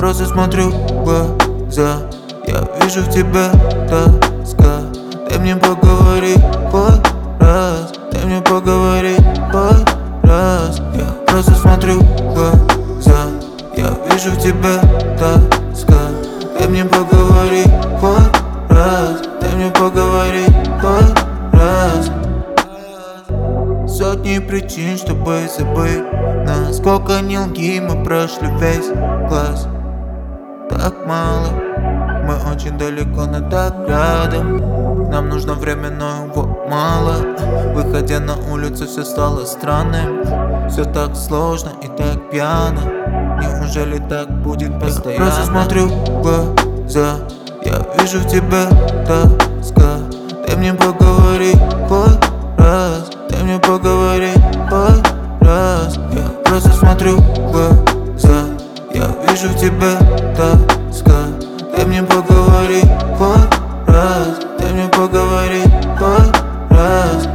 просто смотрю в глаза. Я вижу в тебе тоска. Дай мне поговорить хоть раз. Дай мне поговорить хоть раз. Я просто смотрю в глаза. Я вижу в тебе тоска. Дай мне поговорить хоть раз. Дай мне поговорить хоть раз. Сотни причин, чтобы забыть. Насколько не лги, мы прошли весь класс. Так мало, мы очень далеко, но так рядом. Нам нужно время, но его мало. Выходя на улицу, все стало странным. Все так сложно и так пьяно. Неужели так будет постоянно? Я просто смотрю в глаза. Я вижу в тебе тоска. Дай мне поговорить хоть раз. Дай мне поговорить хоть раз. Я просто смотрю в глаза. Я вижу в тебе тоска. Дай мне поговорить хоть раз. Дай мне поговорить хоть раз.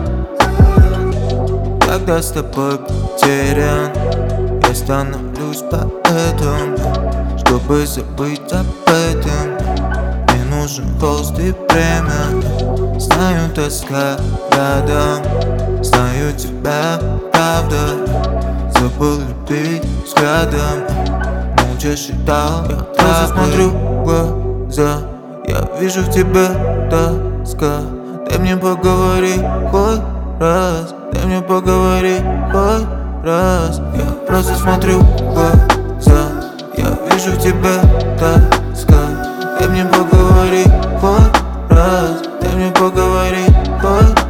Когда с тобой потерян, я становлюсь поэтом. Чтобы забыть об этом, мне нужен холст и время. Знаю, тоска рядом, знаю тебя, правда. Забыл любить взглядом, молча считал. Я просто смотрю в глаза. Я вижу в тебе тоска. Дай мне поговорить хоть раз. Дай мне поговорить хоть раз. Я просто смотрю в глаза. Я вижу в тебе тоска. Дай мне поговорить хоть раз. Дай мне поговорить хоть